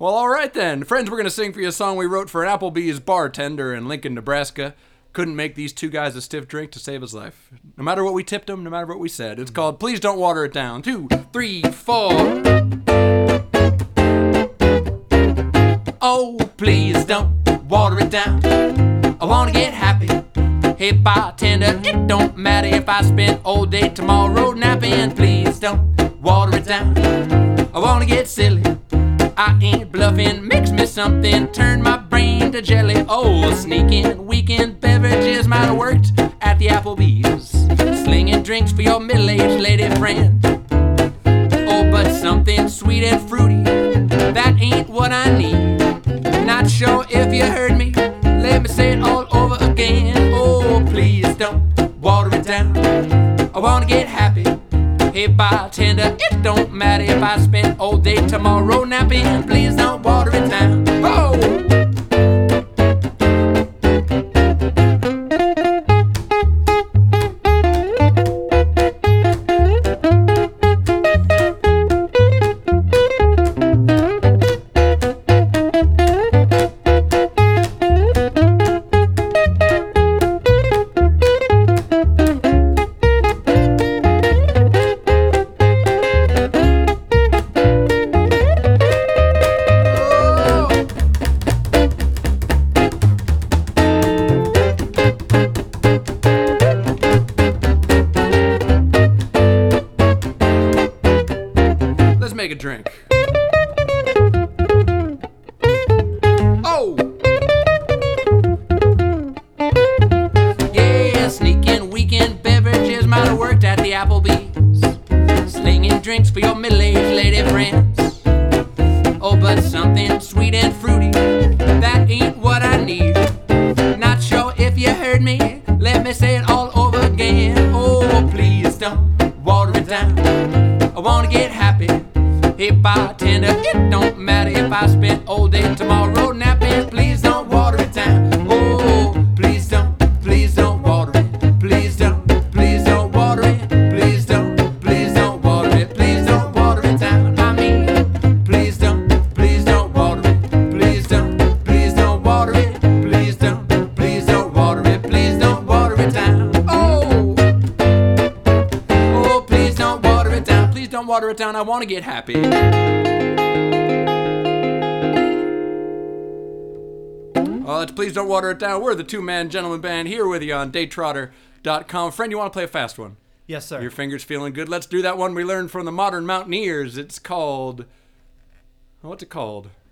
Well, all right then. Friends, we're going to sing for you a song we wrote for an Applebee's bartender in Lincoln, Nebraska. Couldn't make these two guys a stiff drink to save his life. No matter what we tipped him, no matter what we said. It's called Please Don't Water It Down. 2, 3, 4. Oh, please don't water it down. I want to get happy. Hey, bartender, it don't matter if I spend all day tomorrow napping. Please don't water it down. I want to get silly. I ain't bluffing. Mix me something, turn my brain to jelly. Oh, sneaking weekend beverages might have worked at the Applebee's. Slinging drinks for your middle-aged lady friend. Oh, but something sweet and fruity, that ain't what I need. Not sure if you heard me. Let me say it all over again. Oh, please don't water it down. I wanna get happy. Hey, bartender, it don't matter if I spend all day tomorrow napping. Please don't water it down. Oh! Make a drink. Oh! Yeah, sneaking weekend beverages might have worked at the Applebee's. Slinging drinks for your middle-aged lady friends. Oh, but something sweet and fruity, that ain't what I need. Not sure if you heard me. Let me say it all over again. Oh, please don't water it down. I wanna get happy. Hey, bartender, it don't matter if I spend all day tomorrow napping. Please don't water it down. Oh, please don't water it. Please don't water it. Please don't water it. Please don't water it down. I mean, please don't water it. Please don't water it. Please don't water it. Please don't water it down. Oh, please don't water it down. Please don't water it down. I want to get happy. Well, it's Please Don't Water It Down. We're the two-man gentleman band here with you on daytrotter.com. Friend, you want to play a fast one? Yes, sir. Your fingers feeling good? Let's do that one we learned from the Modern Mountaineers. It's called... What's it called?